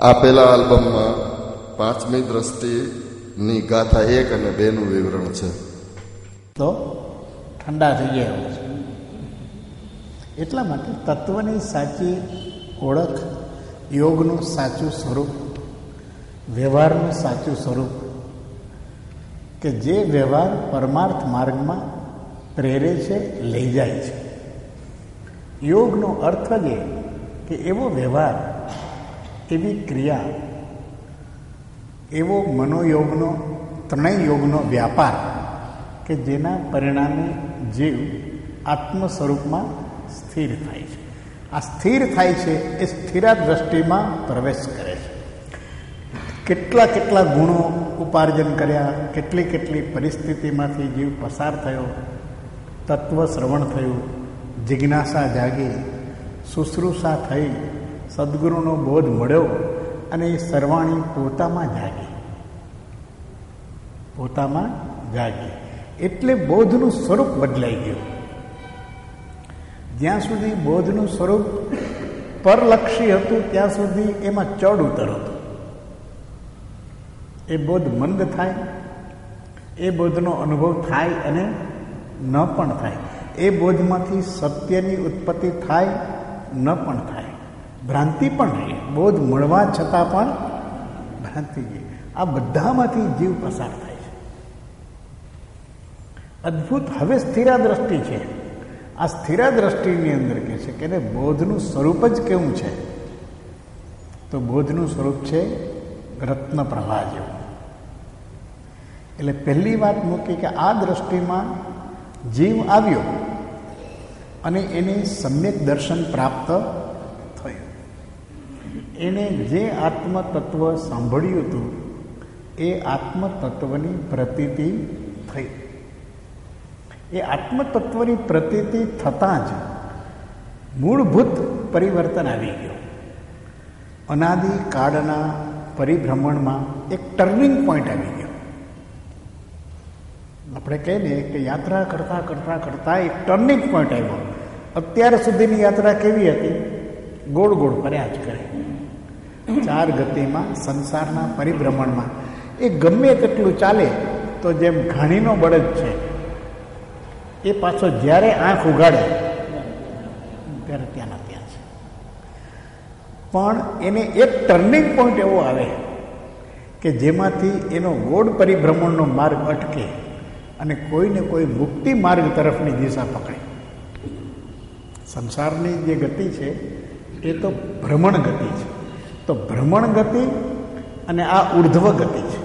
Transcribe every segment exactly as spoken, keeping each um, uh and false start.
આ પેલા આલ્બમમાં પાંચમી દ્રષ્ટિની ગાથા એક અને બે નું વિવરણ છે. તો ઠંડા થઈ ગયા એવું છે. એટલા માટે તત્વની સાચી ઓળખ, યોગનું સાચું સ્વરૂપ, વ્યવહારનું સાચું સ્વરૂપ, કે જે વ્યવહાર પરમાર્થ માર્ગમાં પ્રેરે છે, લઈ જાય છે. યોગનો અર્થ જ એ કે એવો વ્યવહાર, એવી ક્રિયા, એવો મનોયોગનો, ત્રણેય યોગનો વ્યાપાર કે જેના પરિણામે જીવ આત્મ સ્વરૂપમાં સ્થિર થાય છે. આ સ્થિર થાય છે એ સ્થિરા દ્રષ્ટિમાં પ્રવેશ કરે છે. કેટલા કેટલા ગુણો ઉપાર્જન કર્યા, કેટલી કેટલી પરિસ્થિતિમાંથી જીવ પસાર થયો, તત્વ શ્રવણ થયું, જિજ્ઞાસા જાગી, શુશ્રૂષા થઈ, સદગુરુનો બોધ મળ્યો અને એ સર્વાણી પોતામાં જાગી, પોતામાં જાગી. એટલે બોધનું સ્વરૂપ બદલાઈ ગયું. જ્યાં સુધી બોધનું સ્વરૂપ પરલક્ષી હતું ત્યાં સુધી એમાં ચડ ઉતર હતું. એ બોધ મંદ થાય, એ બોધનો અનુભવ થાય અને ન પણ થાય. એ બોધમાંથી સત્યની ઉત્પત્તિ થાય, ન પણ થાય. ભ્રાંતિ પણ રહી, બોધ મળવા છતાં પણ ભ્રાંતિ ગઈ. આ બધામાંથી જીવ પસાર થાય છે. અદ્ભુત. હવે સ્થિરા દ્રષ્ટિ છે. આ સ્થિરા દ્રષ્ટિની અંદર કહે છે કે બોધનું સ્વરૂપ જ કેવું છે? તો બોધનું સ્વરૂપ છે રત્ન પ્રવાહ જેવું. એટલે પહેલી વાત મૂકી કે આ દ્રષ્ટિમાં જીવ આવ્યો અને એને સમ્યક દર્શન પ્રાપ્ત થયું. એને જે આત્મતત્વ સાંભળ્યું હતું એ આત્મતત્વની પ્રતીતિ થઈ. એ આત્મતત્વની પ્રતીતિ થતાં જ મૂળભૂત પરિવર્તન આવી ગયું. અનાદિ કાળના પરિભ્રમણમાં એક ટર્નિંગ પોઈન્ટ આવી ગયો. આપણે કહીએ ને કે યાત્રા કરતાં કરતાં કરતાં એક ટર્નિંગ પોઈન્ટ આવ્યો. અત્યાર સુધીની યાત્રા કેવી હતી? ગોળ ગોળ ફર્યા જ કરે. ચાર ગતિમાં સંસારના પરિભ્રમણમાં એ ગમે તેટલું ચાલે તો જેમ ઘાણીનો બળદ છે એ પાછો જ્યારે આંખ ઉગાડે ત્યારે ત્યાંના ત્યાં છે. પણ એને એક ટર્નિંગ પોઈન્ટ એવો આવે કે જેમાંથી એનો ગોળ પરિભ્રમણનો માર્ગ અટકે અને કોઈને કોઈ મુક્તિ માર્ગ તરફની દિશા પકડે. સંસારની જે ગતિ છે એ તો ભ્રમણ ગતિ છે. તો ભ્રમણ ગતિ અને આ ઉર્ધ્વ ગતિ છે.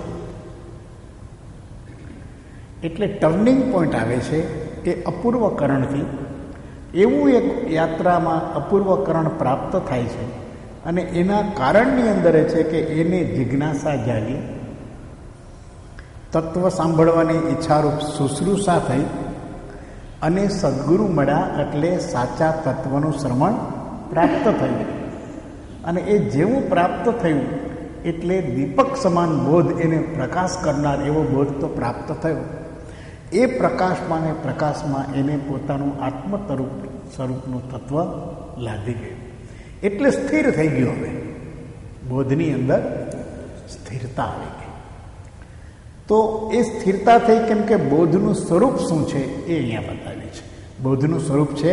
એટલે ટર્નિંગ પોઈન્ટ આવે છે એ અપૂર્વકરણથી. એવું એક યાત્રામાં અપૂર્વકરણ પ્રાપ્ત થાય છે અને એના કારણની અંદર છે કે એને જિજ્ઞાસા જાગી, તત્વ સાંભળવાની ઈચ્છારૂપ શુશ્રૂષા થઈ અને સદગુરુ મળ્યા એટલે સાચા તત્વનું શ્રવણ પ્રાપ્ત થયું. અને એ જેવું પ્રાપ્ત થયું એટલે દીપક સમાન બોધ, એને પ્રકાશ કરનાર એવો બોધ તો પ્રાપ્ત થયો. એ પ્રકાશમાં ને પ્રકાશમાં એને પોતાનું આત્મ સ્વરૂપ સ્વરૂપનું તત્વ લાદી ગયું. એટલે સ્થિર થઈ ગયું. હવે બોધની અંદર સ્થિરતા આવી ગઈ. તો એ સ્થિરતા થઈ કેમ કે બોધનું સ્વરૂપ શું છે એ અહીંયા બતાવ્યું છે. બોધનું સ્વરૂપ છે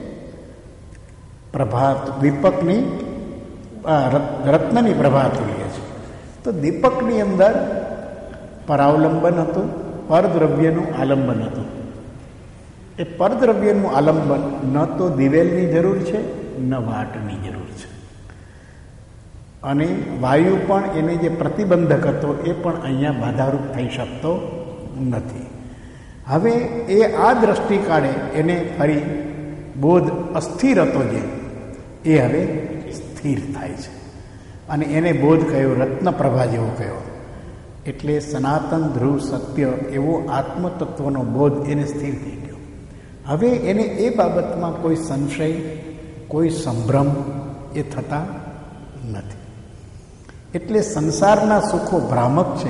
પ્રભાત, દીપકની રત્નની પ્રભા થઈ છે. તો દીપકની અંદર પરાવલંબન હતું, પરદ્રવ્યનું આલંબન હતું. એ પરદ્રવ્યનું આલંબન ન તો દિવેલની જરૂર છે ન વાટની જરૂર છે. અને વાયુ પણ એને જે પ્રતિબંધક હતો એ પણ અહીંયા બાધારૂપ થઈ શકતો નથી. હવે એ આ દ્રષ્ટિ કાળે એને ફરી બોધ અસ્થિર હતો જે એ હવે સ્થિર થાય છે. અને એને બોધ કયો રત્નપ્રભા જેવો કયો. એટલે સનાતન ધ્રુવ સત્ય એવો આત્મતત્વનો બોધ એને સ્થિર થઈ ગયો. હવે એને એ બાબતમાં કોઈ સંશય, કોઈ સંભ્રમ એ થતા નથી. એટલે સંસારના સુખો ભ્રામક છે.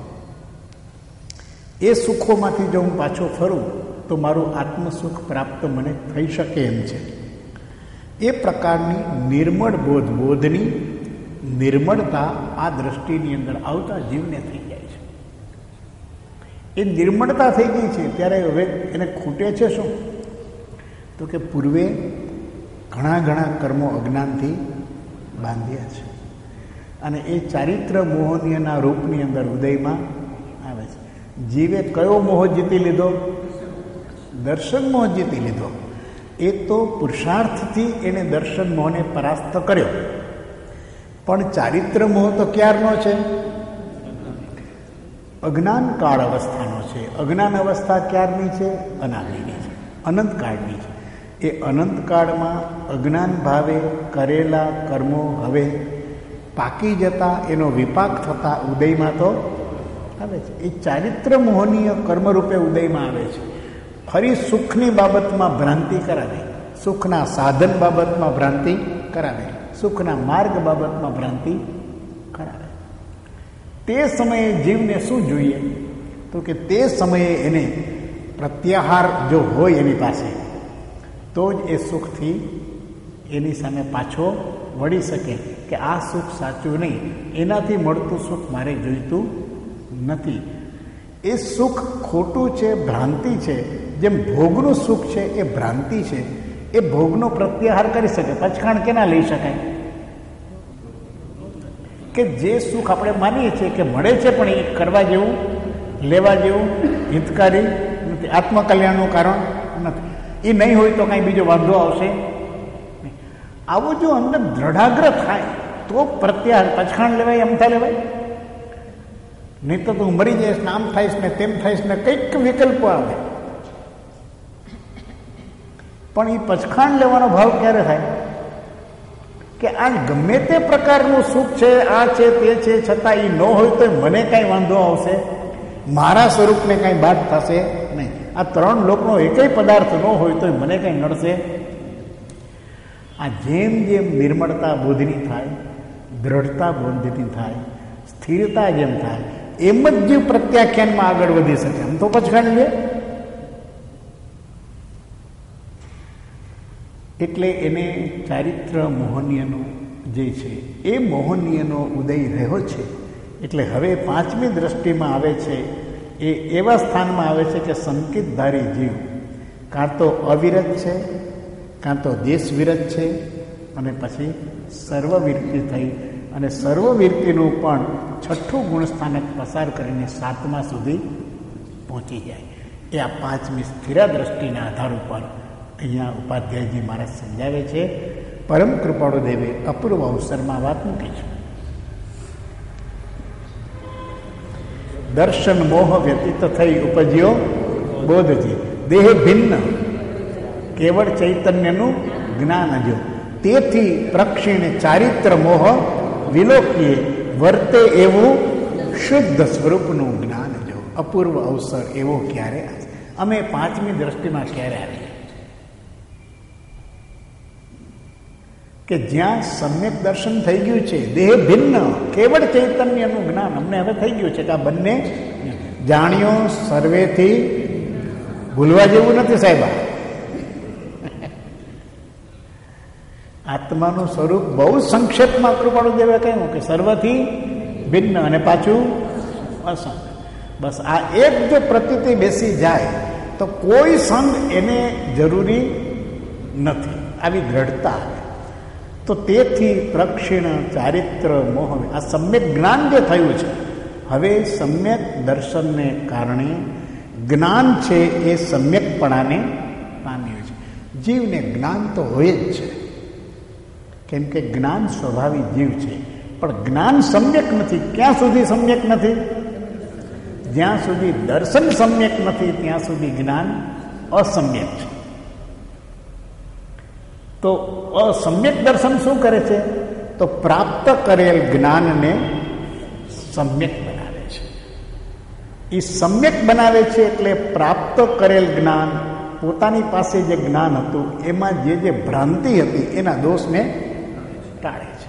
એ સુખોમાંથી જો હું પાછો ફરું તો મારું આત્મસુખ પ્રાપ્ત મને થઈ શકે એમ છે. એ પ્રકારની નિર્મળ બોધ, બોધની નિર્મળતા આ દ્રષ્ટિની અંદર આવતા જીવને થઈ જાય છે. એ નિર્મળતા થઈ ગઈ છે ત્યારે હવે એને ખૂટે છે શું? તો કે પૂર્વે ઘણા ઘણા કર્મો અજ્ઞાનથી બાંધ્યા છે અને એ ચારિત્ર મોહનીયના રૂપની અંદર ઉદયમાં આવે છે. જીવે કયો મોહ જીતી લીધો? દર્શન મોહ જીતી લીધો. એ તો પુરુષાર્થથી એને દર્શન મોહને પરાસ્ત કર્યો, પણ ચારિત્ર મોહ તો ક્યારનો છે? અજ્ઞાન કાળ અવસ્થાનો છે. અજ્ઞાન અવસ્થા ક્યારની છે? અનાદિની છે, અનંતકાળની છે. એ અનંતકાળમાં અજ્ઞાન ભાવે કરેલા કર્મો હવે પાકી જતા એનો વિપાક થતા ઉદયમાં તો આવે છે. એ ચારિત્ર મોહનીય કર્મરૂપે ઉદયમાં આવે છે. ફરી સુખની બાબતમાં ભ્રાંતિ કરાવે, સુખના સાધન બાબતમાં ભ્રાંતિ કરાવે, સુખના માર્ગ બાબતમાં ભ્રાંતિ કરાવે. તે સમયે જીવને શું જોઈએ? તો કે તે સમયે એને પ્રત્યાહાર જો હોય એની પાસે, તો જ એ સુખથી એની સામે પાછો વળી શકે કે આ સુખ સાચું નહીં, એનાથી મળતું સુખ મારે જોઈતું નથી. એ સુખ ખોટું છે, ભ્રાંતિ છે. જેમ ભોગનું સુખ છે એ ભ્રાંતિ છે, એ ભોગનો પ્રત્યાહાર કરી શકે. પચખાણ કેના લઈ શકાય? કે જે સુખ આપણે માનીએ છીએ કે મળે છે પણ એ કરવા જેવું, લેવા જેવું, હિતકારી નથી, આત્મકલ્યાણનું કારણ નથી. એ નહીં હોય તો કાંઈ બીજો વાંધો આવશે. આવો જો અંદર દ્રઢાગ્રહ થાય તો પ્રત્યાહાર, પચખાણ લેવાય, અમથા લેવાય. નહીં તો તું મરી જઈશ ને આમ થઈશ ને તેમ થઈશ ને કંઈક વિકલ્પો આવે. પણ એ પચખાણ લેવાનો ભાવ ક્યારે થાય? કે આ ગમે તે પ્રકારનું સુખ છે, આ છે, તે છે, છતાં એ ન હોય તો મને કાંઈ વાંધો આવશે, મારા સ્વરૂપને કાંઈ બાદ થશે નહીં. આ ત્રણ લોકનો એકેય પદાર્થ ન હોય તો મને કાંઈ નડશે. આ જેમ જેમ નિર્મળતા બોધની થાય, દ્રઢતા બોધની થાય, સ્થિરતા જેમ થાય, એમ જ જીવ પ્રત્યાખ્યાનમાં આગળ વધી શકે. આમ તો પચખાણ લે એટલે એને ચારિત્ર મોહનીયનો જે છે એ મોહનીયનો ઉદય રહ્યો છે. એટલે હવે પાંચમી દ્રષ્ટિમાં આવે છે એ એવા સ્થાનમાં આવે છે કે સંકિતધારી જીવ કાં તો અવિરત છે, કાં તો દેશવિરત છે, અને પછી સર્વવિરતિ થઈ અને સર્વવિરતિનું પણ છઠ્ઠું ગુણસ્થાનક પસાર કરીને સાતમા સુધી પહોંચી જાય. એ આ પાંચમી સ્થિરા દ્રષ્ટિના આધાર ઉપર અહીંયા ઉપાધ્યાયજી મહારાજ સમજાવે છે. પરમ કૃપાળુ દેવે અપૂર્વ અવસરમાં વાત મૂકી છે. દર્શન મોહ વ્યતીત થઈ ઉપજ્યો બોધજી, દેહ ભિન્ન કેવળ ચૈતન્યનું જ્ઞાન જો, તેથી પ્રક્ષીણ ચારિત્ર મોહ વિલોકીએ વર્તે એવું શુદ્ધ સ્વરૂપનું જ્ઞાન જો. અપૂર્વ અવસર એવો ક્યારે આવે? અમે પાંચમી દ્રષ્ટિમાં ક્યારે આવીએ કે જ્યાં સમ્યક દર્શન થઈ ગયું છે, દેહ ભિન્ન કેવળ ચૈતન્યનું જ્ઞાન અમને હવે થઈ ગયું છે કે આ બંને જાણ્યો સર્વેથી ભૂલવા જેવું નથી સાહેબા. આત્માનું સ્વરૂપ બહુ સંક્ષેપમાં કૃપાળુ દેવે કહ્યું કે સર્વથી ભિન્ન અને પાછું અસંગ. બસ આ એક જો પ્રતીતિ બેસી જાય તો કોઈ સંગ એને જરૂરી નથી. આવી દ્રઢતા આવે તો તેથી પ્રક્ષીણ ચારિત્ર મોહ, આ સમ્યક જ્ઞાન જે થયું છે, હવે સમ્યક દર્શનને કારણે જ્ઞાન છે એ સમ્યકપણાને પામ્યું છે. જીવને જ્ઞાન તો હોય જ છે, કેમ કે જ્ઞાન સ્વભાવિક જીવ છે, પણ જ્ઞાન સમ્યક નથી. ક્યાં સુધી સમ્યક નથી? જ્યાં સુધી દર્શન સમ્યક નથી ત્યાં સુધી જ્ઞાન અસમ્યક છે. તો અસમ્યક દર્શન શું કરે છે? તો પ્રાપ્ત કરેલ જ્ઞાનને સમ્યક બનાવે છે. એ સમ્યક બનાવે છે એટલે પ્રાપ્ત કરેલ જ્ઞાન, પોતાની પાસે જે જ્ઞાન હતું એમાં જે જે ભ્રાંતિ હતી એના દોષને ટાળે છે.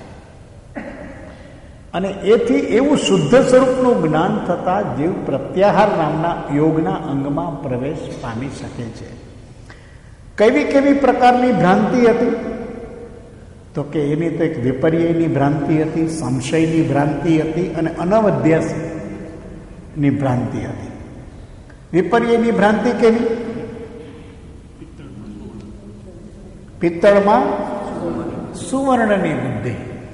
અને એથી એવું શુદ્ધ સ્વરૂપનું જ્ઞાન થતાં જીવ પ્રત્યાહાર નામના યોગના અંગમાં પ્રવેશ પામી શકે છે. કેવી કેવી પ્રકારની ભ્રાંતિ હતી? તો કે એની તો એક વિપર્યયની ભ્રાંતિ હતી, સંશયની ભ્રાંતિ હતી અને અનવધ્યાસની ભ્રાંતિ હતી. વિપર્યયની ભ્રાંતિ કેવી? પિત્તળમાં સુવર્ણની બુદ્ધિ.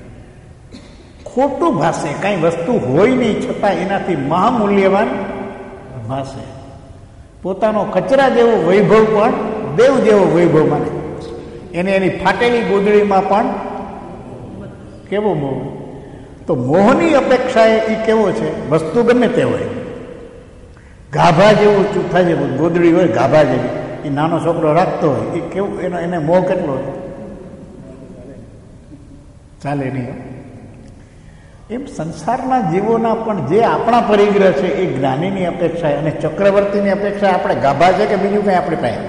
ખોટું ભાષે, કાંઈ વસ્તુ હોય નહીં છતાં એનાથી મહામૂલ્યવાન ભાષે. પોતાનો કચરા જેવો વૈભવ પણ દેવ જેવો વૈભવ માને. એને એની ફાટેલી ગોદડીમાં પણ કેવો મોહ. તો મોહની અપેક્ષાએ એ કેવો છે? વસ્તુ ગમે તે હોય, ગાભા જેવું ચૂથા જેવું ગોદડી હોય, ગાભા જેવી, એ નાનો છોકરો રાખતો હોય, એ કેવું, એનો એને મોહ કેટલો હોય? ચાલે નહીં. એમ સંસારના જીવોના પણ જે આપણા પરિગ્રહ છે એ જ્ઞાનીની અપેક્ષા અને ચક્રવર્તીની અપેક્ષા આપણે ગાભા છે કે બીજું કંઈ આપણી પાસે?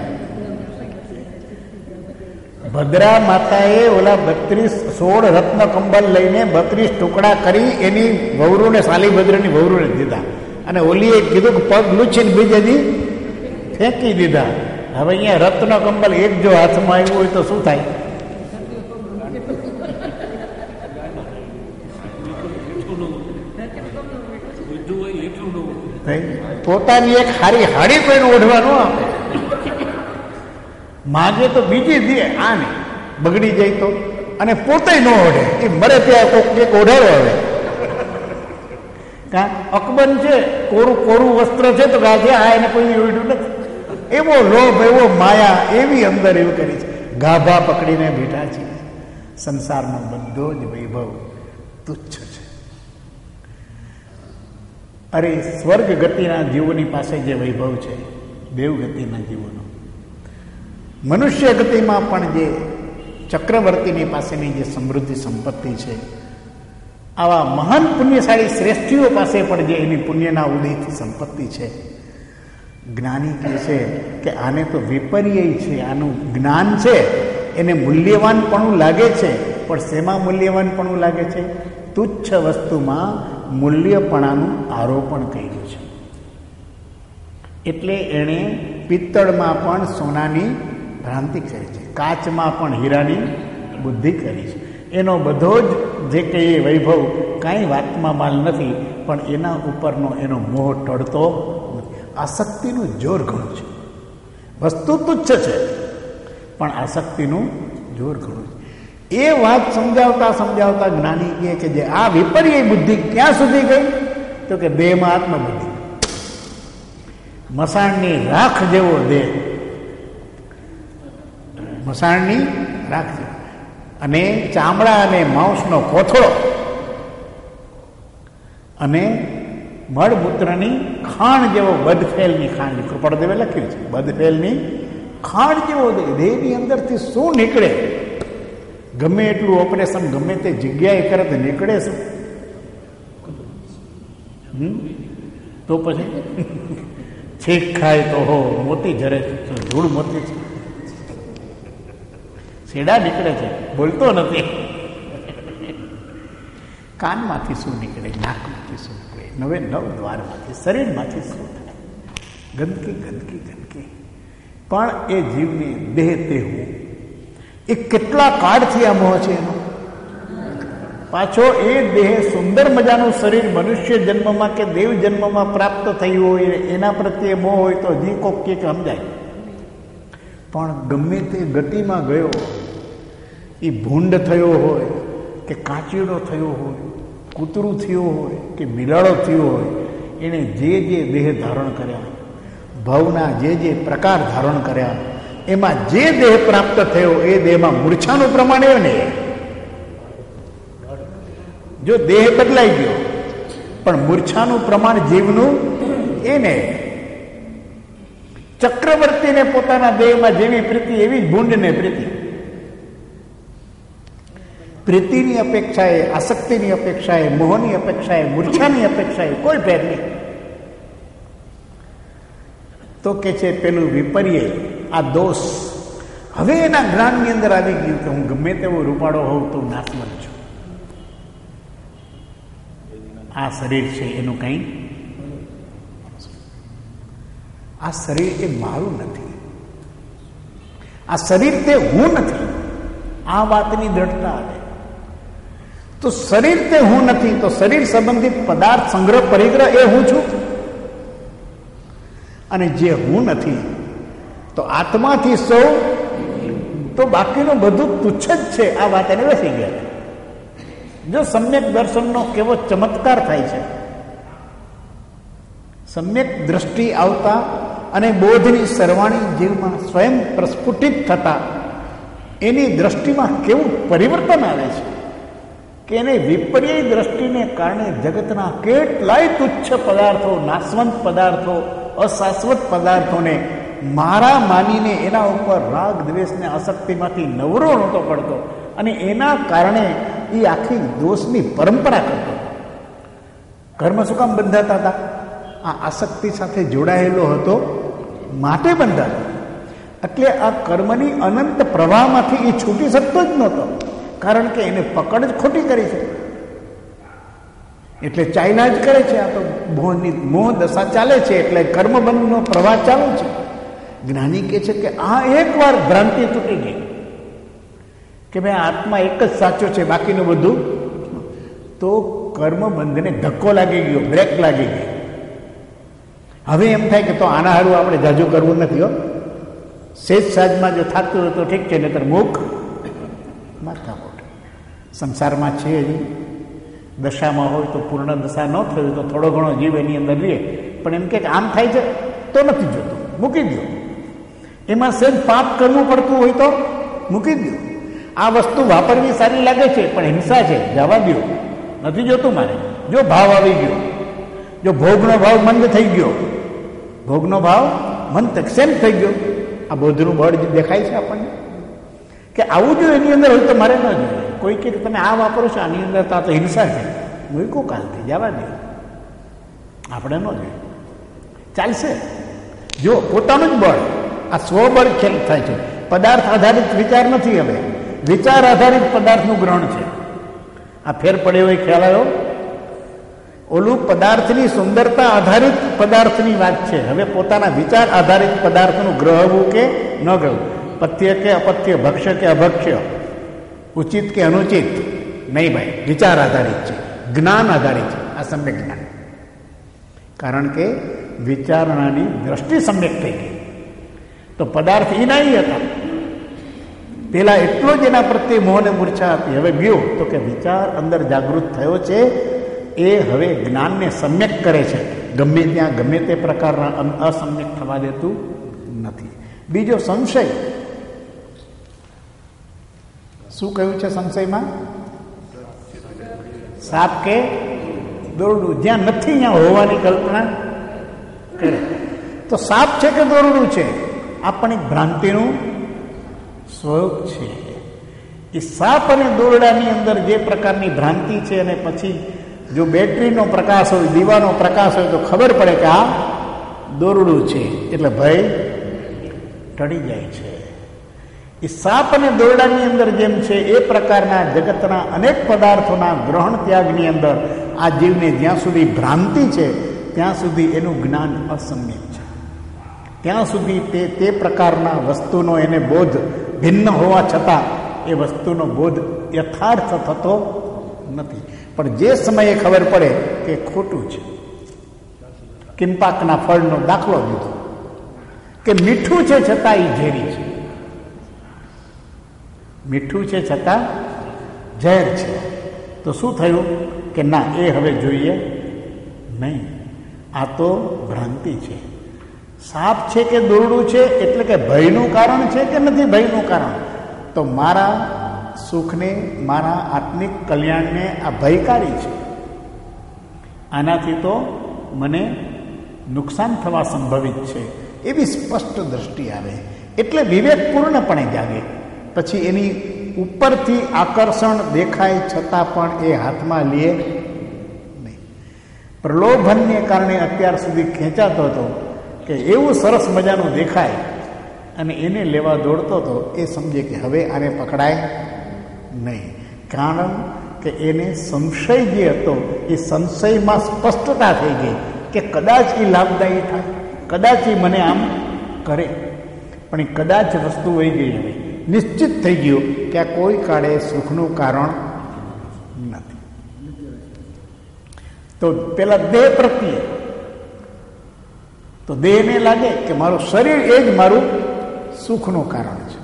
ભદ્રા માતાએ ઓલા બત્રીસ સોળ રત્ન કંબલ લઈને બત્રીસ ટુકડા કરી એની વહુરુને, શાલીભદ્રની વહુરુને દીધા, અને ઓલીએ કીધું કે પગ લૂછીને બીજે દી ફેંકી દીધા. હવે અહીંયા રત્ન કંબલ એક જો હાથમાં આવ્યું હોય તો શું થાય? પોતાની એક હારી હાડી કોઈને ઓઢવાનું આપે, માગે તો બીજી દે, આને બગડી જાય તો, અને પોતે ન ઓઢે, એ મરે ત્યાં કોક એક ઓઢાડો. હવે કા અકબર છે, કોરું કોરું વસ્ત્ર છે તો ગાજે આ એને કોઈ ઓઢ્યું નથી. એવો લોભ, એવો માયા, એવી અંદર એવું કરી છે, ગાભા પકડીને બેઠા છે. સંસારનો બધો જ વૈભવ તુચ્છ છે. અરે સ્વર્ગ ગતિના જીવોની પાસે જે વૈભવ છે, દેવ ગતિના જીવોનો, મનુષ્ય ગતિમાં પણ જે ચક્રવર્તીની પાસેની જે સમૃદ્ધિ સંપત્તિ છે, આવા મહાન પુણ્યશાળી શ્રેષ્ઠીઓ પાસે પણ જે એની પુણ્યના ઉદયથી સંપત્તિ છે, જ્ઞાની કહે છે કે આને તો વિપર્યય છે, આનું જ્ઞાન છે એને મૂલ્યવાનપણું લાગે છે, પણ શેમાં મૂલ્યવાનપણું લાગે છે? તુચ્છ વસ્તુમાં મૂલ્યપણાનું આરોપણ કર્યું છે. એટલે એણે પિત્તળમાં પણ સોનાની ભ્રાંતિ કરી છે, કાચમાં પણ હીરાની બુદ્ધિ કરી છે. એનો બધો જ જે કંઈ વૈભવ કાંઈ વાતમાં માલ નથી, પણ એના ઉપરનો એનો મોહ ટળતો નથી. આસક્તિનું જોર ઘણું છે. વસ્તુ તુચ્છ છે પણ આસક્તિનું જોર ઘણું છે. એ વાત સમજાવતા સમજાવતા જ્ઞાની કહે કે જે આ વિપર્ય બુદ્ધિ ક્યાં સુધી ગઈ? તો કે દેહમાં આત્મબુદ્ધિ, મસાણની રાખ જેવો દેહ, મસાણની રાખ જેવો, અને ચામડા અને માંસનો કોથળો, અને મળમૂત્રની ખાણ જેવો, બદફેલની ખાંડ, કૃપાળદેવે લખ્યું છે, બદફેલની ખાંડ જેવો દેહ. દેહની અંદરથી શું નીકળે? ગમે એટલું ઓપરેશન ગમે તે જગ્યાએ કરે તો નીકળે શું? તો પછી છેક ખાય તો હો મોતી ઝરે, ધૂળ મોતી છેડા નીકળે છે, બોલતો નથી. કાનમાંથી શું નીકળે? નાકમાંથી શું નીકળે? નવે નવ દ્વારમાંથી, શરીરમાંથી શું થાય? ગંદકી ગંદકી ગંદકી. પણ એ જીવને દેહ તે હું, એ કેટલા કાળથી આ મોહ છે એનો. પાછો એ દેહ, સુંદર મજાનું શરીર મનુષ્ય જન્મમાં કે દેવ જન્મમાં પ્રાપ્ત થયું હોય, એના પ્રત્યે મોહ હોય તો હજી કોક કે સમજાય. પણ ગમે તે ગતિમાં ગયો, એ ભૂંડ થયો હોય કે કાચીડો થયો હોય, કૂતરું થયું હોય કે બિલાડો થયો હોય, એણે જે જે દેહ ધારણ કર્યા, ભાવના જે જે પ્રકાર ધારણ કર્યા, એમાં જે દેહ પ્રાપ્ત થયો એ દેહમાં મૂર્છાનું પ્રમાણ એવું નહીં. જો દેહ બદલાઈ ગયો પણ મૂર્છાનું પ્રમાણ જીવનું એને. ચક્રવર્તીને પોતાના દેહમાં જેવી પ્રીતિ એવી જ ભૂંડને પ્રીતિ. પ્રીતિની અપેક્ષાએ, આસક્તિની અપેક્ષાએ, મોહની અપેક્ષાએ, મૂર્છાની અપેક્ષાએ કોઈ ફેર નહીં. તો કે છે પેલું વિપર્ય, આ દોષ હવે એના જ્ઞાનની અંદર આવી ગયું કે હું ગમે તેવો રૂપાળો હોઉં તો નાશવંત છું. આ શરીર છે એનું કંઈ, આ શરીર એ મારું નથી, આ શરીર તે હું નથી. આ વાતની દ્રઢતા આવે. તો શરીર તે હું નથી, તો શરીર સંબંધિત પદાર્થ સંગ્રહ પરિગ્રહ એ હું છું. અને જે હું નથી તો આત્માથી સૌ, તો બાકીનું બધું તુચ્છ જ છે. આ વાત એને બેસી ગયા. જો સમ્યક દર્શનનો કેવો ચમત્કાર થાય છે. સમ્યક દ્રષ્ટિ આવતા અને બોધની સરવાણી જીવમાં સ્વયં પ્રસ્ફુટિત થતા એની દ્રષ્ટિમાં કેવું પરિવર્તન આવે છે કે એને વિપર્ય દ્રષ્ટિને કારણે જગતના કેટલાય તુચ્છ પદાર્થો, નાશવંત પદાર્થો, અશાશ્વત પદાર્થોને મારા માનીને એના ઉપર રાગ દ્વેષને આસક્તિમાંથી નવરો નહોતો પડતો અને એના કારણે એ આખી દોષની પરંપરા કરતો. કર્મ શું કામ બંધાતા હતા? આ આસક્તિ સાથે જોડાયેલો હતો માટે બંધાતો. એટલે આ કર્મની અનંત પ્રવાહમાંથી એ છૂટી શકતો જ નહોતો, કારણ કે એને પકડ જ ખોટી કરી છે. એટલે ચાઇના જ કરે છે. આ તો મોહની મોહ દશા ચાલે છે, એટલે કર્મબંધનો પ્રવાહ ચાલુ છે. જ્ઞાની કહે છે કે આ એકવાર ભ્રાંતિ તૂટી ગઈ કે ભાઈ આત્મા એક જ સાચો છે, બાકીનું બધું, તો કર્મબંધને ધક્કો લાગી ગયો, બ્રેક લાગી ગઈ. હવે એમ થાય કે તો આના હારું આપણે જાજુ કરવું નથી. હો, સેજ સાજમાં જો થતું હોય તો ઠીક છે, નહીતર મુખ માથાકૂટ. સંસારમાં છે હજી દશામાં હોય તો પૂર્ણ દશા ન થયું તો થોડો ઘણો જીવ એની અંદર રહે, પણ એમ કે આમ થાય છે તો નથી જોતું, મૂકી દો. એમાં સેજ પાપ કરવું પડતું હોય તો મૂકી દો. આ વસ્તુ વાપરવી સારી લાગે છે પણ હિંસા છે, જવા દો, નથી જોતું મારે. જો ભાવ આવી ગયો, જો ભોગનો ભાવ મંદ થઈ ગયો, ભોગનો ભાવ મંદ સેમ થઈ ગયો, આ બોધનું બળ દેખાય છે આપણને કે આવું જો એની અંદર હોય તો મારે ન જોઈએ. કોઈ કે તમે આ વાપરો છો, આની અંદર તો આ તો હિંસા છે, મૂકો કાલથી, જવા દે, આપણે ન જોઈએ, ચાલશે. જો પોતાનું જ બળ, આ સ્વબળ ખેલ થાય છે. પદાર્થ આધારિત વિચાર નથી, હવે વિચાર આધારિત પદાર્થનું ગ્રહણ છે. આ ફેર પડ્યો હોય ખ્યાલ આવ્યો? ઓલું પદાર્થની સુંદરતા આધારિત પદાર્થની વાત છે. હવે પોતાના વિચાર આધારિત પદાર્થનું ગ્રહવું કે ન ગ્રહવું, પથ્ય કે અપથ્ય, ભક્ષ્ય કે અભક્ષ્ય, ઉચિત કે અનુચિત નહીં ભાઈ, વિચાર આધારિત છે, જ્ઞાન આધારિત છે. આ સમ્યક જ્ઞાન, કારણ કે વિચારણાની દ્રષ્ટિ સમ્યક થઈ ગઈ. તો પદાર્થ એ નહીં હતા પેલા, એટલો જ એના પ્રત્યે મોહને મૂર્છા હતી. હવે ગયો તો કે વિચાર અંદર જાગૃત થયો છે, એ હવે જ્ઞાનને સમ્યક કરે છે. ગમે ત્યાં ગમે તે પ્રકારના અસમ્યક થવા દેતું નથી. બીજો સંશય. શું કહ્યું છે સંશયમાં? સાપ કે દોરડું, જ્યાં નથી ત્યાં હોવાની કલ્પના કરે. તો સાપ છે કે દોરડું છે, આપણી ભ્રાંતિનું સ્વરૂપ છે. એ સાપ અને દોરડાની અંદર જે પ્રકારની ભ્રાંતિ છે, અને પછી જો બેટરીનો પ્રકાશ હોય, દીવાનો પ્રકાશ હોય તો ખબર પડે કે આ દોરડું છે, એટલે ભય ટળી જાય છે. એ સાપ અને દોરડાની અંદર જેમ છે એ પ્રકારના જગતના અનેક પદાર્થોના ગ્રહણ ત્યાગની અંદર આ જીવને જ્યાં સુધી ભ્રાંતિ છે ત્યાં સુધી એનું જ્ઞાન અસમ્યક છે. ત્યાં સુધી તે તે પ્રકારના વસ્તુનો એને બોધ ભિન્ન હોવા છતાં એ વસ્તુનો બોધ યથાર્થ થતો નથી. પણ જે સમયે ખબર પડે કે ખોટું છે, કિંપાકના ફળનો દાખલો દીધો કે મીઠું છે છતાં એ ઝેરી છે, મીઠું છે છતાં ઝેર છે, તો શું થયું કે ના, એ હવે જોઈએ નહીં, આ તો ભ્રાંતિ છે. સાપ છે કે દોરડું છે એટલે કે ભયનું કારણ છે કે નથી ભયનું કારણ? તો મારા સુખને, મારા આત્મિક કલ્યાણને આ ભયકારી છે. આનાથી તો મને નુકસાન થવા સંભવિત છે, એવી સ્પષ્ટ દ્રષ્ટિ આવે એટલે વિવેકપૂર્ણપણે જાગે. પછી એની ઉપરથી આકર્ષણ દેખાય છતાં પણ એ હાથમાં લે નહીં. પ્રલોભનને કારણે અત્યાર સુધી ખેંચાતો હતો કે એવું સરસ મજાનું દેખાય અને એને લેવા દોડતો હતો, એ સમજે કે હવે આને પકડાય નહીં. કારણ કે એને સંશય જે હતો એ સંશયમાં સ્પષ્ટતા થઈ ગઈ કે કદાચ એ લાભદાયી થાય, કદાચ એ મને આમ કરે, પણ એ કદાચ વસ્તુ વહી ગઈ. હવે નિશ્ચિત થઈ ગયું કે આ કોઈ કાળે સુખનું કારણ નથી. તો પેલા દેહ પ્રત્યે તો દેહને લાગે કે મારું શરીર એ જ મારું સુખનું કારણ છે,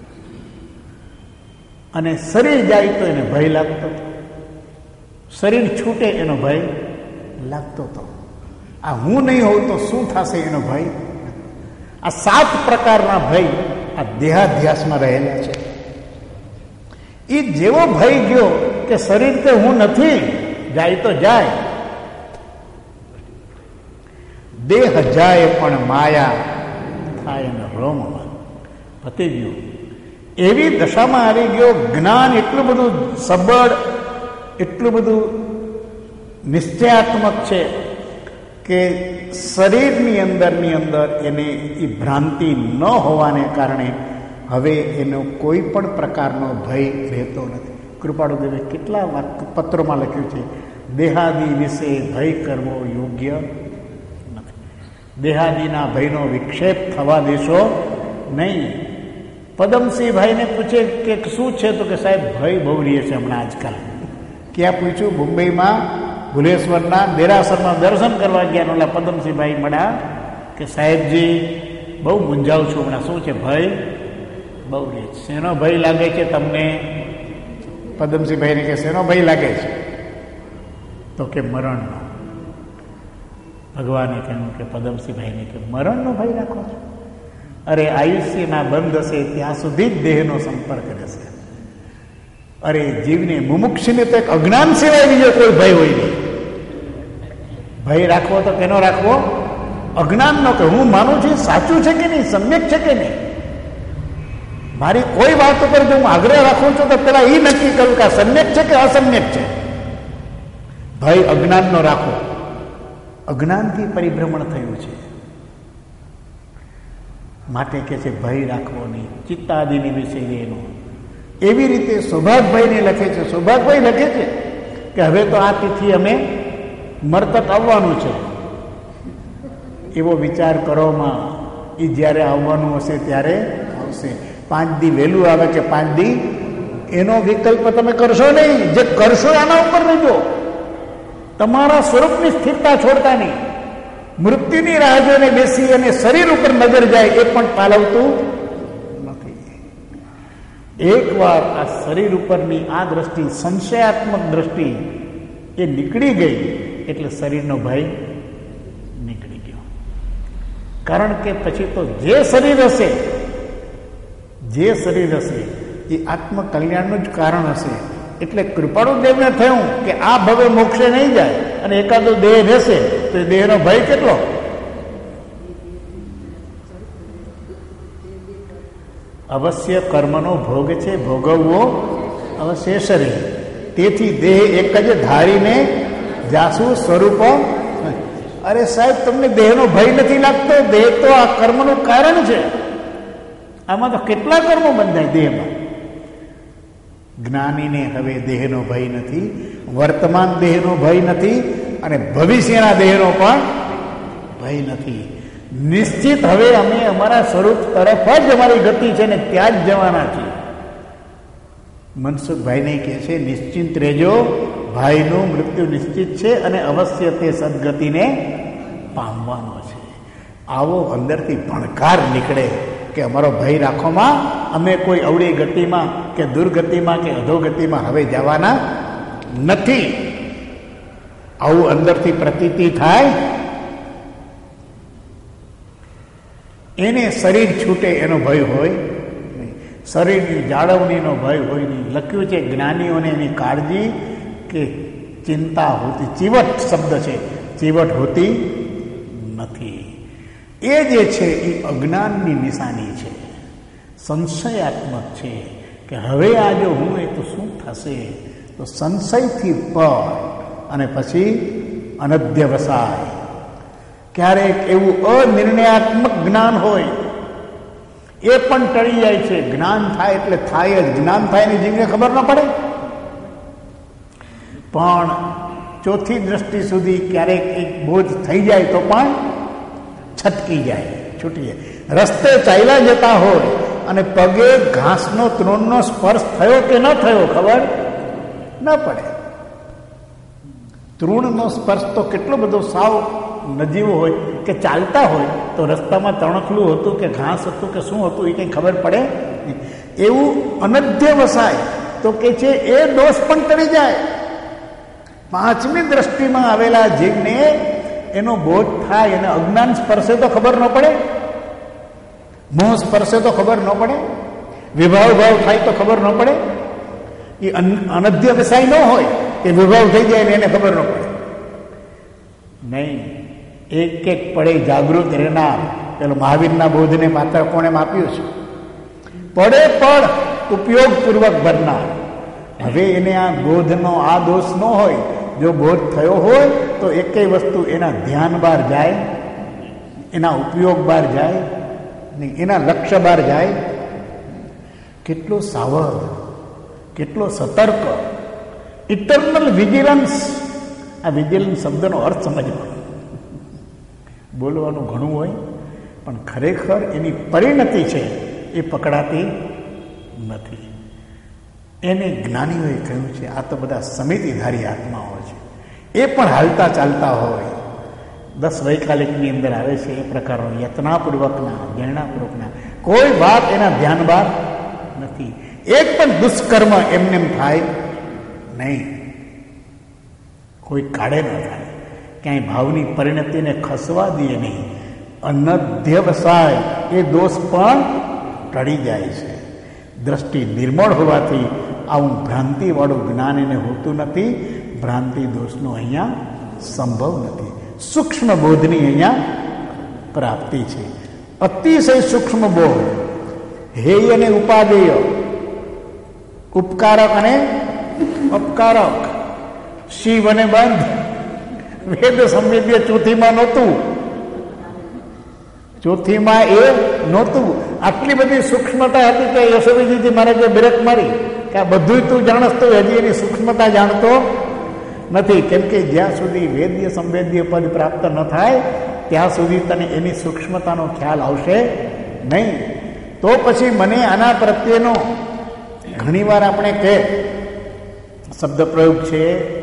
અને શરીર જાય તો એને ભય લાગતો, શરીર છૂટે એનો ભય લાગતો હતો. આ હું નહીં હોઉં તો શું થશે એનો ભય. આ સાત પ્રકારના ભય આ દેહાધ્યાસમાં રહેલા છે. એ જેવો ભય ગયો કે શરીર તે હું નથી, જાય તો જાય, દેહ જાય પણ માયા થાય ને રોમમાં પતી ગયું. એવી દશામાં આવી ગયો. જ્ઞાન એટલું બધું સબળ, એટલું બધું નિશ્ચયાત્મક છે કે શરીરની અંદરની અંદર એને એ ભ્રાંતિ ન હોવાને કારણે હવે એનો કોઈ પણ પ્રકારનો ભય રહેતો નથી. કૃપાળુદેવે કેટલા પત્રોમાં લખ્યું છે, દેહાદી વિશે ભય કરવો યોગ્ય નથી, દેહાદીના ભયનો વિક્ષેપ થવા દેશો નહીં. પદમસિંહભાઈને પૂછે કે શું છે, તો કે સાહેબ ભય બહુ રહે છે હમણાં આજકાલ. ક્યાં પૂછ્યું? મુંબઈમાં ભુલેશ્વરના દેરાસરમાં દર્શન કરવા ગયા. ઓલા પદમસિંહભાઈ મળ્યા કે સાહેબજી બહુ મૂંઝાવું છું હમણાં, શું છે? ભય બહુ રહે છે. શેનો ભય લાગે છે તમને? પદમસિંહભાઈને કે શેનો ભય લાગે છે? તો કે મરણનો. ભગવાને કહ્યું કે પદમસિંહભાઈને કે મરણનો ભય રાખો છો? અરે આયુષ્યના બંધ હશે ત્યાં સુધી જ દેહનો સંપર્ક રહેશે. અરે જીવને મુમુક્ષને તો એક અજ્ઞાન સિવાય બીજો કોઈ ભય હોય નહીં. ભય રાખવો તો કેનો રાખવો? અજ્ઞાનનો, કે હું માનું છું સાચું છે કે નહીં, સમ્યક છે કે નહીં. મારી કોઈ વાત ઉપર જો હું આગ્રહ રાખું છું તો પેલા એ નક્કી કરું કે આ સમ્યક છે કે અસમ્યક છે. ભય અજ્ઞાનનો રાખો. અજ્ઞાનથી પરિભ્રમણ થયું છે માટે કે છે ભય રાખવો નહીં. ચિત્તાદિની વિશે એનો એવી રીતે સૌભાગભાઈને લખે છે. સૌભાગભાઈ લખે છે કે હવે તો આ તિથિ અમે મરતક આવવાનું છે, એવો વિચાર કરોમાં. એ જ્યારે આવવાનું હશે ત્યારે આવશે. પાંચ દી વહેલું આવે કે પાંચ દી, એનો વિકલ્પ તમે કરશો નહીં. જે કરશો એના ઉપર રહેજો. તમારા સ્વરૂપની સ્થિરતા છોડતા નહીં. મૃત્યુની રાહ જોઈને બેસી અને શરીર ઉપર નજર જાય એ પણ પાલવતું નથી. એકવાર આ શરીર ઉપરની આ દ્રષ્ટિ, સંશયાત્મક દ્રષ્ટિ એ નીકળી ગઈ એટલે શરીરનો ભય નીકળી ગયો. કારણ કે પછી તો જે શરીર હશે, જે શરીર હશે એ આત્મકલ્યાણનું જ કારણ હશે. એટલે કૃપાળુદેવને થયું કે આ ભવે મોક્ષે નહીં જાય અને એકાદો દેહ રહેશે તો એ દેહનો ભય કેટલો. અવશ્ય કર્મનો ભોગ છે, ભોગવવો અવશ્ય શરીર. તેથી દેહ એક જ ધારીને જાસુ સ્વરૂપ. અરે સાહેબ, તમને દેહનો ભય નથી લાગતો? દેહ તો આ કર્મનું કારણ છે. આમાં તો કેટલા કર્મો બંધાય દેહમાં. જ્ઞાનીને હવે દેહનો ભય નથી, વર્તમાન દેહનો ભય નથી, અને ભવિષ્યના દેહનો પણ ભય નથી. નિશ્ચિત હવે અમે અમારા સ્વરૂપ તરફ જ અમારી ગતિ છે ને ત્યાં જ જવાના છીએ. મનસુખભાઈને કહે છે નિશ્ચિંત રહેજો, ભાઈનું મૃત્યુ નિશ્ચિત છે અને અવશ્ય તે સદગતિને પામવાનો છે. આવો અંદરથી ભણકાર નીકળે કે અમારો ભય રાખોમાં, અમે કોઈ અવળી ગતિમાં કે દુર્ગતિમાં કે અધોગતિમાં હવે જવાના નથી. આવું અંદરથી પ્રતીતિ થાય. એને શરીર છૂટે એનો ભય હોય નહીં, શરીરની જાળવણીનો ભય હોય નહીં. લખ્યું છે જ્ઞાનીઓને એની કાળજી કે ચિંતા હોતી, ચીવટ શબ્દ છે, ચીવટ હોતી નથી. એ જે છે એ અજ્ઞાનની નિશાની છે, સંશયાત્મક છે કે હવે આ જો હું એ તો શું થશે. તો સંશયથી પર અને પછી અનધ્યવસાય. ક્યારેક એવું અનિર્ણયાત્મક જ્ઞાન હોય એ પણ ટળી જાય છે. જ્ઞાન થાય એટલે થાય જ, જ્ઞાન થાય એની જીવને ખબર ન પડે. પણ ચોથી દ્રષ્ટિ સુધી ક્યારેક એક બોધ થઈ જાય તો પણ છટકી જાય, છૂટી જાય. રસ્તે ચાલ્યા જતા હોય અને પગે ઘાસનો તૃણનો સ્પર્શ થયો કે ન થયો ખબર ન પડે. તૃણનો સ્પર્શ તો કેટલો બધો સાવ નજીવો હોય કે ચાલતા હોય તો રસ્તામાં તણખલું હતું કે ઘાસ હતું કે શું હતું એ કંઈ ખબર પડે નહીં. એવું અનધ્ય વસાય તો કે છે એ દોષ પણ ટળી જાય. પાંચમી દ્રષ્ટિમાં આવેલા જીવને એનો બોધ થાય, એને અજ્ઞાન સ્પર્શે તો ખબર ન પડે, મોહ સ્પર્શે તો ખબર ન પડે, વિભાવ ભાવ થાય તો ખબર ન પડે. એ અનધ્ય વસાય ન હોય કે વિભાવ થઈ જાય ને એને ખબર ન પડે. નહીં, એક એક પડે જાગૃત રહેનાર પેલો મહાવીરના બોધને માત્ર કોણે માપ્યું છે? પડે પડ ઉપયોગપૂર્વક ભરનાર. હવે એને આ બોધનો આ દોષ ન હોય, જો બોધ થયો હોય તો એકેય વસ્તુ એના ધ્યાન બહાર જાય, એના ઉપયોગ બહાર જાય નહીં, એના લક્ષ્ય બહાર જાય. કેટલો સાવધ, કેટલો સતર્ક, ઇટરનલ વિજિલન્સ. આ વિજિલન્સ શબ્દનો અર્થ સમજવાનો. બોલવાનું ઘણું હોય પણ ખરેખર એની પરિણતિ છે એ પકડાતી નથી. એને જ્ઞાનીઓએ કહ્યું છે આ તો બધા સમિતિધારી આત્માઓ છે, એ પણ હાલતા ચાલતા હોય. દસ વૈકાલિકની અંદર આવે છે એ પ્રકારનો યત્નાપૂર્વકના જૈનાપૂર્વકના કોઈ વાત એના ધ્યાન બહાર નથી. એક પણ દુષ્કર્મ એમને થાય નહીં, કોઈ કાળે ન થાય, ક્યાંય ભાવની પરિણતિને ખસવા દે નહીં. અનધ્યવસાય એ દોષ પણ ટળી જાય છે. દ્રષ્ટિ નિર્મળ હોવાથી આવું ભ્રાંતિવાળું જ્ઞાન એને હોતું નથી. ભ્રાંતિ દોષનો અહીંયા સંભવ નથી. સૂક્ષ્મ બોધની અહીંયા પ્રાપ્તિ છે. અતિશય સૂક્ષ્મ બોધ, હેય અને ઉપાદેય, ઉપકારક અને અપકારક, શિવ અને બંધ, વેદ સંવેદ્ય ચોથીમાં નહોતું, ચોથીમાં એ નહોતું. આટલી બધી સૂક્ષ્મતા હતી કે યશોવીજીથી મારે જે બ્રેક મારી કે આ બધું તું જાણસ તો હજી એની સૂક્ષ્મતા જાણતો નથી. કેમ કે જ્યાં સુધી વેદ્ય સંવેદ્ય પદ પ્રાપ્ત ન થાય ત્યાં સુધી તને એની સૂક્ષ્મતાનો ખ્યાલ આવશે નહીં. તો પછી મને આના પ્રત્યેનો ઘણીવાર આપણે કહે શબ્દ પ્રયોગ છે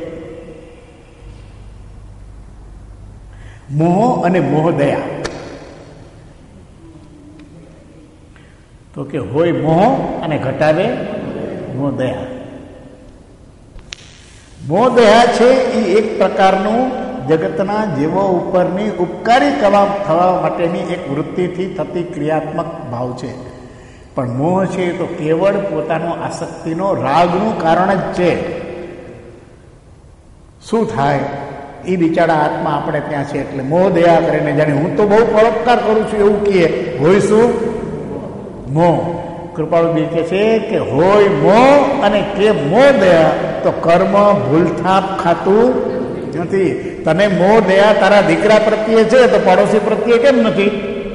મોહ અને મોહદયા. તો કે હોય મોહ અને ઘટાવે મોહદયા. મોહદયા છે એ એક પ્રકારનું જગતના જીવો ઉપરની ઉપકારી થવા માટેની એક વૃત્તિથી થતી ક્રિયાત્મક ભાવ છે. પણ મોહ છે તો કેવળ પોતાનો આસક્તિનો રાગનું કારણ જ છે. શું થાય એ બિચારા આત્મા આપણે ત્યાં છે એટલે મોહ દયા કરીને જાણે હું તો બહુ પરોપકાર કરું છું એવું કહે. હોય શું? મોહ. કૃપાળુજી કહે છે કે હોય મોહ અને કે મોહ દયા તો કર્મ ભૂલથાપ ખાતું નથી. તને મોહ દયા તારા દીકરા પ્રત્યે છે તો પડોશી પ્રત્યે કેમ નથી?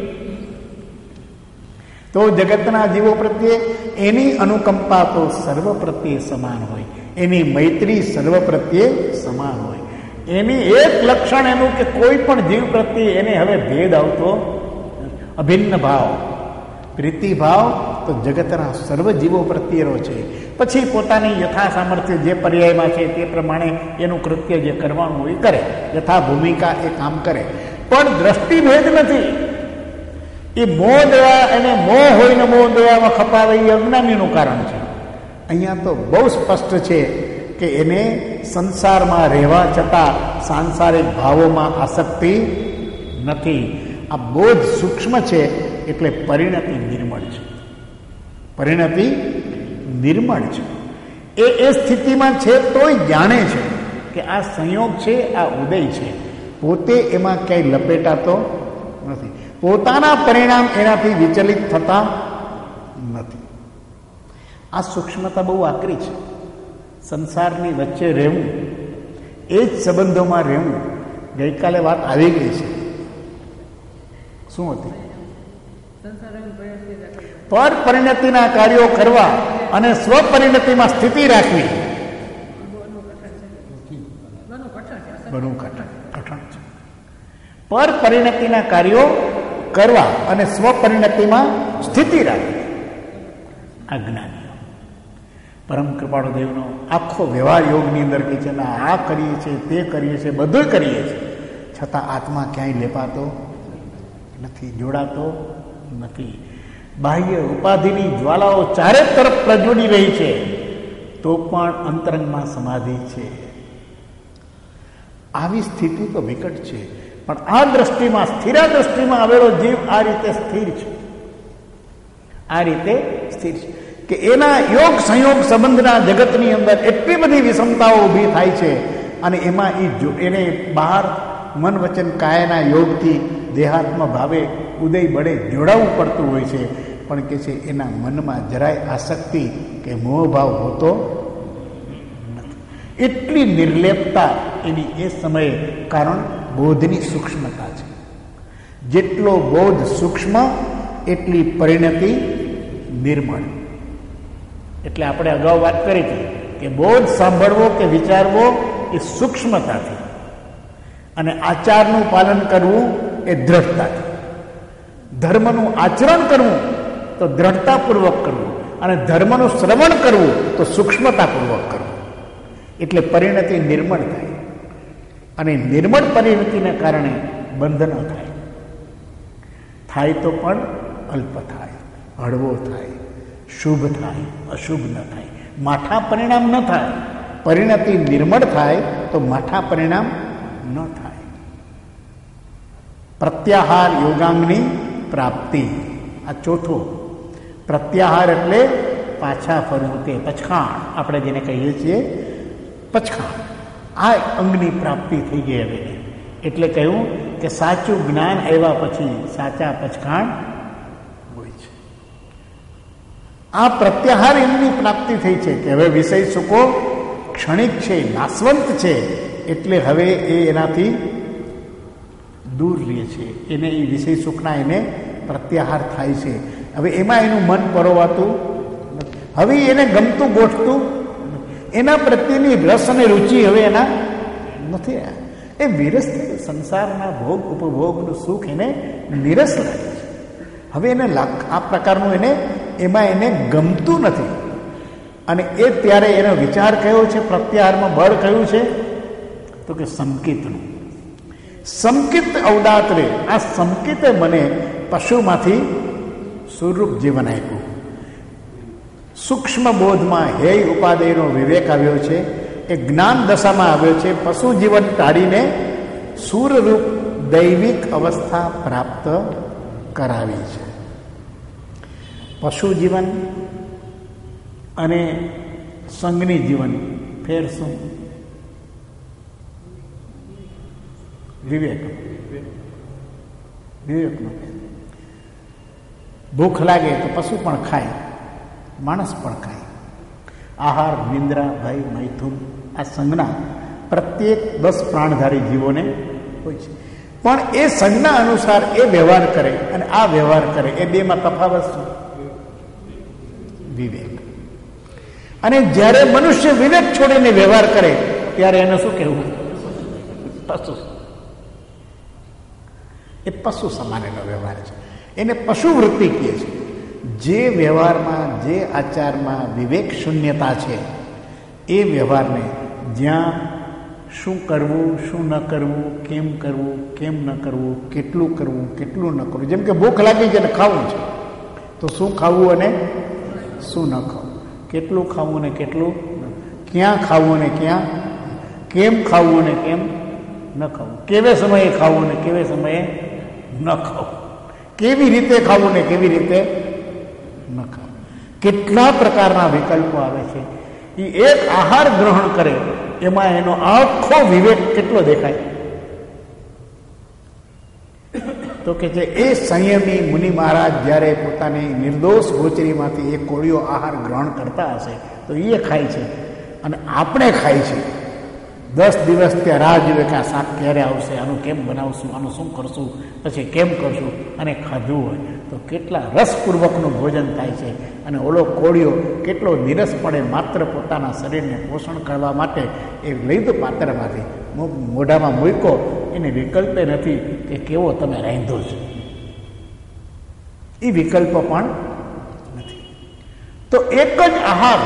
તો જગતના જીવો પ્રત્યે એની અનુકંપા તો સર્વ પ્રત્યે સમાન હોય, એની મૈત્રી સર્વ પ્રત્યે સમાન હોય. એની એક લક્ષણ એનું કે કોઈ પણ જીવ પ્રત્યે એને હવે ભેદ આવતો, અભિન્ન ભાવ, પ્રીતિ ભાવ તો જગતના સર્વ જીવો પ્રત્યેનો છે. પછી પોતાની યથા સામર્થ્ય જે પર્યાયમાં છે તે પ્રમાણે એનું કૃત્ય જે કરવાનું હોય કરે, યથા ભૂમિકા એ કામ કરે. પણ દ્રષ્ટિભેદ નથી. એ મોહ દયા એને મોહ હોય ને મોહ દયામાં ખપાવે એ અજ્ઞાનીનું કારણ છે. અહીંયા તો બહુ સ્પષ્ટ છે કે એને સંસારમાં રહેવા છતાં સાંસારિક ભાવોમાં આસક્તિ નથી. આ બોધ સૂક્ષ્મ છે એટલે પરિણતિ નિર્મળ છે. પરિણતિ નિર્મળ છે. એ એ સ્થિતિમાં છે તોય જાણે છે કે આ સંયોગ છે, આ ઉદય છે. પોતે એમાં ક્યાંય લપેટાતો નથી. પોતાના પરિણામ એનાથી વિચલિત થતા નથી. આ સૂક્ષ્મતા બહુ આકરી છે. સંસારની વચ્ચે રહેવું, એ જ સંબંધોમાં રહેવું. ગઈકાલે વાત આવી ગઈ છે. શું હતી? પર પરિણતિના કાર્યો કરવા અને સ્વપરિણતિમાં સ્થિતિ રાખવી ઘણું કઠણ કઠણ છે. પર પરિણતિના કાર્યો કરવા અને સ્વપરિણતિમાં સ્થિતિ રાખવી આ જ્ઞાનીઓ. પરમ કૃપાળુ દેવનો આખો વ્યવહાર યોગની અંદર કહે છે, ના આ કરીએ છીએ, તે કરીએ છીએ, બધું કરીએ છીએ, છતાં આત્મા ક્યાંય લેપાતો નથી, જોડાતો નથી. બાહ્ય ઉપાધિની જ્વાલાઓ ચારે તરફ પ્રજ્વલી રહી છે, તો પણ અંતરંગમાં સમાધિ છે. આવી સ્થિતિ તો વિકટ છે, પણ આ દ્રષ્ટિમાં, સ્થિરા દ્રષ્ટિમાં આવેલો જીવ આ રીતે સ્થિર છે, આ રીતે સ્થિર છે કે એના યોગ સંયોગ સંબંધના જગતની અંદર એટલી બધી વિષમતાઓ ઊભી થાય છે, અને એમાં એ જો એને બહાર મન વચન કાયાના યોગથી દેહાત્મ ભાવે ઉદય બળે જોડાવવું પડતું હોય છે, પણ કે છે એના મનમાં જરાય આસક્તિ કે મોહભાવ હોતો નથી. એટલી નિર્લેપતા એની એ સમયે, કારણ બોધની સૂક્ષ્મતા છે. જેટલો બોધ સૂક્ષ્મ એટલી પરિણતિ નિર્મળ. એટલે આપણે અગાઉ વાત કરી હતી કે બોધ સાંભળવો કે વિચારવો એ સૂક્ષ્મતાથી, અને આચારનું પાલન કરવું એ દ્રઢતાથી. ધર્મનું આચરણ કરવું તો દ્રઢતાપૂર્વક કરવું, અને ધર્મનું શ્રવણ કરવું તો સૂક્ષ્મતાપૂર્વક કરવું. એટલે પરિણતિ નિર્મળ થાય, અને નિર્મળ પરિણતિને કારણે બંધનો થાય. થાય તો પણ અલ્પ થાય, હળવો થાય, શુભ થાય, અશુભ ન થાય, માઠા પરિણામ ન થાય. પરિણતિ નિર્મળ થાય તો માઠા પરિણામ ન થાય. પ્રત્યાહાર યોગાંગની પ્રાપ્તિ, આ ચોથો. પ્રત્યાહાર એટલે પાછા ફરવું, તે પછાણ આપણે જેને કહીએ છીએ પછાણ. આ અંગની પ્રાપ્તિ થઈ ગઈ હવે. એટલે કહ્યું કે સાચું જ્ઞાન આવ્યા પછી સાચા પછાણ હોય છે. આ પ્રત્યાહાર એમની પ્રાપ્તિ થઈ છે કે હવે વિષય સુખો ક્ષણિક છે, નાશવંત છે, એટલે હવે એ એનાથી દૂર રહે છે. એને એ વિષય સુખના એને પ્રત્યાહાર થાય છે. હવે એમાં એનું મન પરોવાતું નથી. હવે એને ગમતું ગોઠતું, એના પ્રત્યેની રસ અને રુચિ હવે એના નથી. એ વિરસ સંસારના ભોગ ઉપભોગનું સુખ એને નિરસ લાગે છે. હવે એને આ પ્રકારનું એને એમાં એને ગમતું નથી. અને એ ત્યારે એનો વિચાર કયો છે, પ્રત્યાહારમાં બળ કયું છે, તો કે સંકિતનું. સંકિત અવદાત રે, આ સંકિતે મને પશુમાંથી સુરરૂપ જીવન આપ્યું. સૂક્ષ્મ બોધમાં હેય ઉપાદેયનો વિવેક આવ્યો છે, એ જ્ઞાન દશામાં આવ્યો છે. પશુ જીવન ટાળીને સૂરરૂપ દૈવિક અવસ્થા પ્રાપ્ત કરાવી છે. પશુ જીવન અને સંઘની જીવન ફેર શું? વિવેક વિવેકનો. ભૂખ લાગે તો પશુ પણ ખાય, માણસ પણ ખાય. આહાર, નિંદ્રા, ભય, મૈથુન આ સંજ્ઞા પ્રત્યેક દસ પ્રાણધારી જીવોને હોય છે. પણ એ સંજ્ઞા અનુસાર એ વ્યવહાર કરે અને આ વ્યવહાર કરે, એ બેમાં તફાવત શું? વિવેક. અને જ્યારે મનુષ્ય વિવેક છોડીને વ્યવહાર કરે ત્યારે એને શું કહેવું? પશુ. એ પશુ સમાન એનો વ્યવહાર છે. એને પશુ વૃત્તિ કહે છે. જે વ્યવહારમાં, જે આચારમાં વિવેક શૂન્યતા છે, એ વ્યવહારને જ્યાં શું કરવું, શું ન કરવું, કેમ કરવું, કેમ ન કરવું, કેટલું કરવું, કેટલું ન કરવું. જેમ કે ભૂખ લાગી છે ને ખાવું છે, તો શું ખાવું અને શું ન ખાવું, કેટલું ખાવું ને કેટલું, ક્યાં ખાવું ને ક્યાં, કેમ ખાવું ને કેમ ન ખાવું, કેવે સમયે ખાવું ને કેવે સમયે ન ખાવું, કેવી રીતે ખાવું ને કેવી રીતે ન ખાવું. કેટલા પ્રકારના વિકલ્પો આવે છે. એ એક આહાર ગ્રહણ કરે એમાં એનો આખો વિવેક કેટલો દેખાય. તો કે છે એ સંયમી મુનિ મહારાજ જ્યારે પોતાની નિર્દોષ ગોચરીમાંથી એક કોળીઓ આહાર ગ્રહણ કરતા હશે તો એ ખાય છે અને આપણે ખાય છે. દસ દિવસ ત્યાં રાહ જોવે કે આ શાક ક્યારે આવશે, આનું કેમ બનાવશું, આનું શું કરશું, પછી કેમ કરશું, અને ખાધું હોય તો કેટલા રસપૂર્વકનું ભોજન થાય છે. અને ઓલો કોળીઓ કેટલો નિરસપણે માત્ર પોતાના શરીરને પોષણ કરવા માટે એ લઈ તો પાત્રમાંથી મોઢામાં મૂક્યો, એને વિકલ્પે નથી કે કેવો તમે રાંધો છો, એ વિકલ્પ પણ નથી. તો એક જ આહાર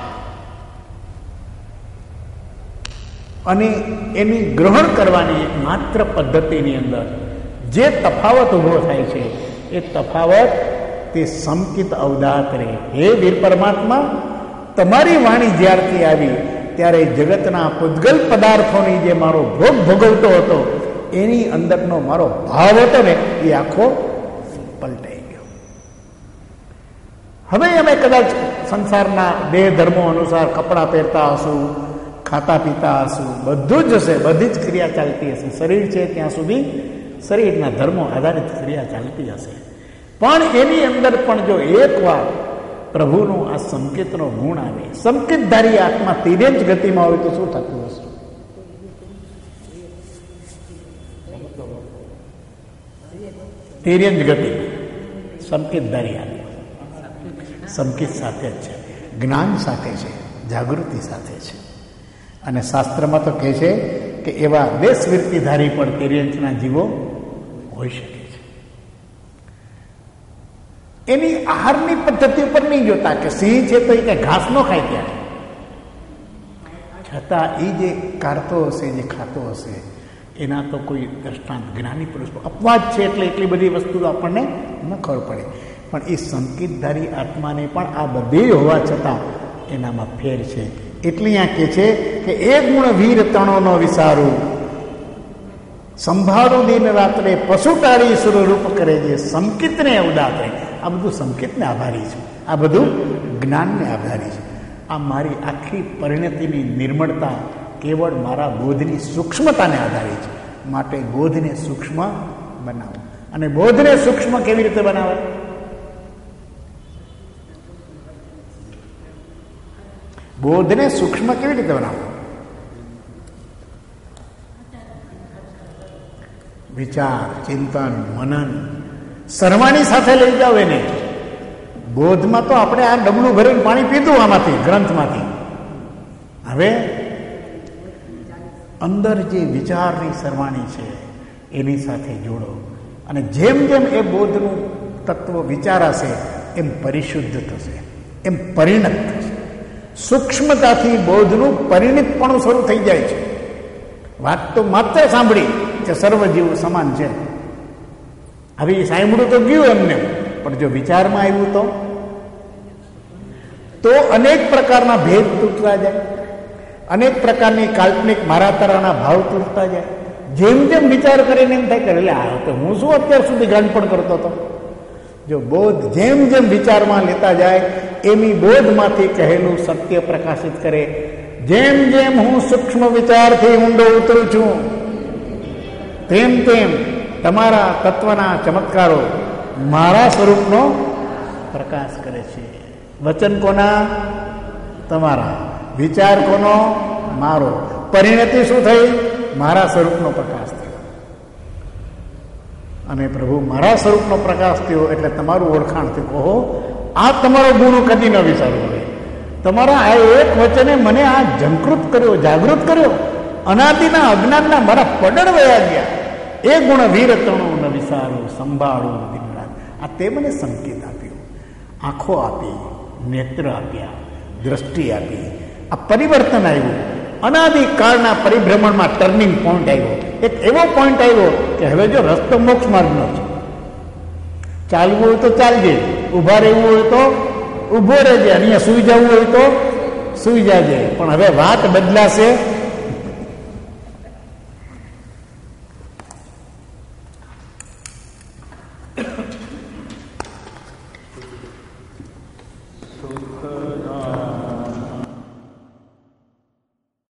અને એની ગ્રહણ કરવાની એક માત્ર પદ્ધતિની અંદર જે તફાવત ઊભો થાય છે એ તફાવત તે સમકિત અવદાત રહે. હે વીર પરમાત્મા, તમારી વાણી જ્યારથી આવી ત્યારે જગતના પૂતગલ પદાર્થોની જે મારો ભોગ ભોગવતો હતો એની અંદરનો મારો ભાવ હતો ને એ આખો પલટાઈ ગયો. હવે અમે કદાચ સંસારના દેહ ધર્મો અનુસાર કપડાં પહેરતા હશું, ખાતા પીતા હશું, બધું જ હશે, બધી જ ક્રિયા ચાલતી હશે. શરીર છે ત્યાં સુધી શરીરના ધર્મો આધારિત ક્રિયા ચાલતી હશે. પણ એની અંદર પણ જો એક વાર પ્રભુનો આ સંકેતનો ગુણ આવે, સંકેતધારી આત્મા તીરે જ ગતિમાં હોય તો શું થતું હશે? તીરે જ ગતિ સંકેતધારી આત્મા સંકેત સાથે જ છે, જ્ઞાન સાથે છે, જાગૃતિ સાથે છે. અને શાસ્ત્રમાં તો કહે છે કે એવા દેશવૃત્તિધારી પણ તિર્યંચના જીવો હોઈ શકે છે. એની આહારની પદ્ધતિ ઉપર નહીં જોતા કે સિંહ છે તો એ કે ઘાસ ન ખાય ત્યારે, છતાં એ જે કાઢતો હશે, જે ખાતો હશે એના તો કોઈ દ્રષ્ટાંત જ્ઞાની પુરુષ અપવાદ છે એટલે એટલી બધી વસ્તુ આપણને ન ખબર પડે. પણ એ સંકેતધારી આત્માને પણ આ બધી હોવા છતાં એનામાં ફેર છે. એટલે અહીંયા કહે છે કે એ ગુણ વીર તણો નો વિસારું, સંભાળું દિન રાત્રે પશુ ટાળી સુરરૂપ કરે છે, સંકિતને ઉદાત રહે. આ બધું સંકેતને આભારી છે, આ બધું જ્ઞાનને આભારી છે. આ મારી આખી પરિણતિની નિર્મળતા કેવળ મારા બોધની સૂક્ષ્મતાને આધારે છે. માટે બોધને સૂક્ષ્મ બનાવો. અને બોધને સૂક્ષ્મ કેવી રીતે બનાવે? બોધને સૂક્ષ્મ કેવી રીતે બનાવો? વિચાર, ચિંતન, મનન, સરવાણી સાથે લઈ જાઓ એને. બોધમાં તો આપણે આ ડબલું ભરીને પાણી પીધું આમાંથી, ગ્રંથમાંથી. હવે અંદર જે વિચારની સરવાણી છે એની સાથે જોડો. અને જેમ જેમ એ બોધનું તત્વ વિચારાશે એમ પરિશુદ્ધ થશે, એમ પરિણત થશે. સૂક્ષ્મતાથી બોધનું પરિણિતપણું શરૂ થઈ જાય છે. વાત તો માત્ર સાંભળી કે સર્વજીવ સમાન છે, હવે સાંભળ્યું તો ગયું એમને, પણ જો વિચારમાં આવ્યું તો તો અનેક પ્રકારના ભેદ તૂટતા જાય, અનેક પ્રકારની કાલ્પનિક મારા તરાના ભાવ તૂટતા જાય. જેમ જેમ વિચાર કરીને એમ થાય કે એટલે આ તો હું શું અત્યાર સુધી ગાંડપણ કરતો હતો. જો બોધ જેમ જેમ વિચારમાં લેતા જાય એની બોધમાંથી કહેલું સત્ય પ્રકાશિત કરે. જેમ જેમ હું સૂક્ષ્મ વિચારથી ઊંડો ઉતરું છું તેમ તેમ તમારા તત્વના ચમત્કારો મારા સ્વરૂપનો પ્રકાશ કરે છે. વચન કોના? તમારા. વિચાર કોનો? મારો. પરિણતિ શું થઈ? મારા સ્વરૂપનો પ્રકાશ થયો. અને પ્રભુ મારા સ્વરૂપનો પ્રકાશ થયો એટલે તમારું ઓળખાણ થયું. કહો આ તમારો ગુણ કદી ન વિચારવો હોય. તમારા આ એક વચને મને આ ઝંકૃત કર્યો, જાગૃત કર્યો. અનાદિના અજ્ઞાનના મારા પડળ વયા ગયા. એ ગુણ વીર તણો ન વિસારો, સંભાળો દિન રાત. આ તે મને સંકેત આપ્યો, આંખો આપી, નેત્ર આપ્યા, દ્રષ્ટિ આપી. આ પરિવર્તન આવ્યું. અનાદિકાળના પરિભ્રમણમાં ટર્નિંગ પોઈન્ટ આવ્યો. એક એવો પોઈન્ટ આવ્યો કે હવે જો રસ્તો મોક્ષ માર્ગનો છે. ચાલવું હોય તો ચાલજે, ઊભા રહેવું હોય તો ઊભો રહેજે, અહીંયા સુઈ જવું હોય તો સુઈ જાજે. પણ હવે વાત બદલાશે